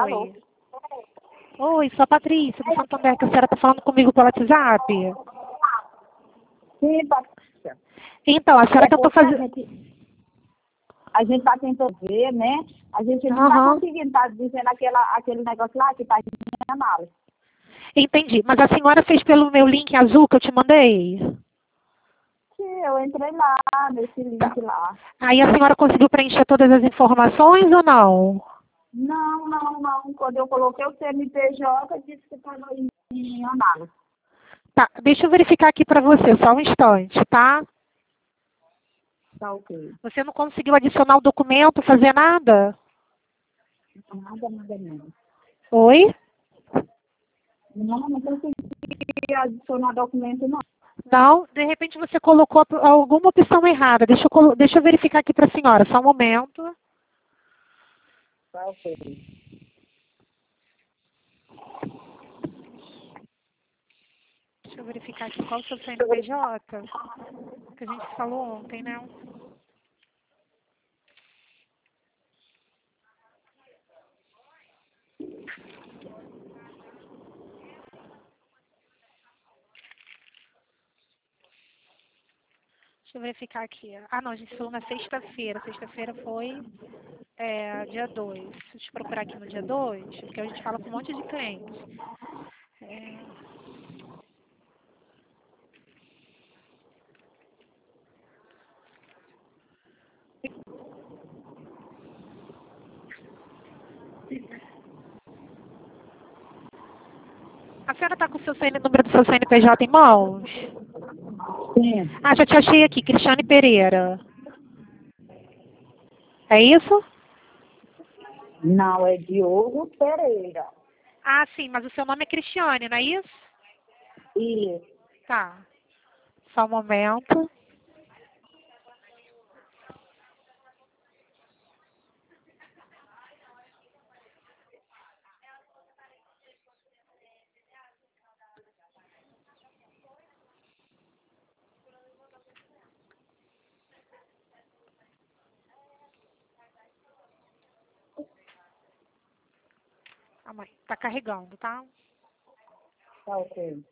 Alô? Oi. Oi, sou a Patrícia, do Santander, que a senhora está falando comigo pelo WhatsApp. Sim, Patrícia. Então, a senhora tentou porque fazer... a gente está tentando ver, né? A gente não está Aham, conseguindo, está dizendo aquele negócio lá que está em análise. entendi. Mas a senhora fez pelo meu link azul que eu te mandei? Sim, eu entrei lá, nesse Tá. link lá. Aí a senhora conseguiu preencher todas as informações ou não? Não, não, não. Quando eu coloquei o CNPJ, disse que estava em análise. Tá, deixa eu verificar aqui para você, só um instante, tá? Tá ok. Você não conseguiu adicionar o documento, fazer nada? Nada, nada, nada. Oi? Não consegui adicionar documento, não. Não? De repente você colocou alguma opção errada. Deixa eu verificar aqui para a senhora, só um momento. Tá ok. Deixa eu verificar aqui qual o seu CNPJ, que a gente falou ontem, né? Deixa eu verificar aqui. Ah, não, a gente falou na sexta-feira. Sexta-feira foi dia 2. Deixa eu procurar aqui no dia 2, porque a gente fala com um monte de clientes. É, a senhora está com o número do seu CNPJ em mãos? Sim. Ah, já te achei aqui, Cristiane Pereira. É isso? Não, é Diogo Pereira. Ah, sim, mas o seu nome é Cristiane, não é isso? Isso. Tá. Só um momento. Ah, mãe, tá carregando, tá? Tá ok.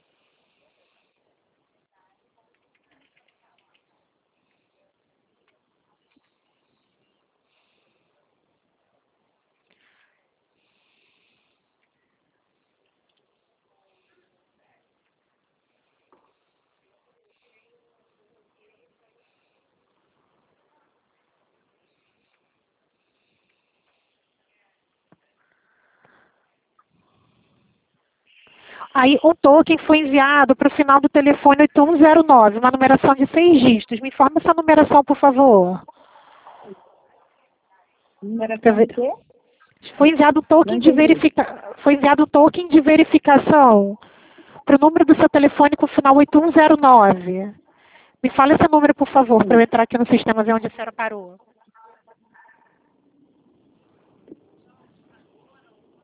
Aí o token foi enviado para o final do telefone 8109, uma numeração de 6 dígitos. Me informa essa numeração, por favor. Numeração de quê? Foi enviado um Não token entendi. foi enviado um token de verificação para o número do seu telefone com o final 8109. Me fala esse número, por favor, para eu entrar aqui no sistema ver onde a senhora parou.